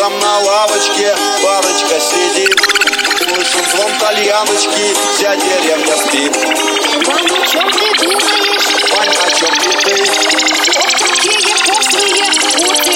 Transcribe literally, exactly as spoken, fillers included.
Рядом на лавочке парочка сидит. Слышен звон тальяночки, вся деревня спит. Вань, о чем ты думаешь? Вань, о чем ты ты? Ох, какие пошлые, ух ты,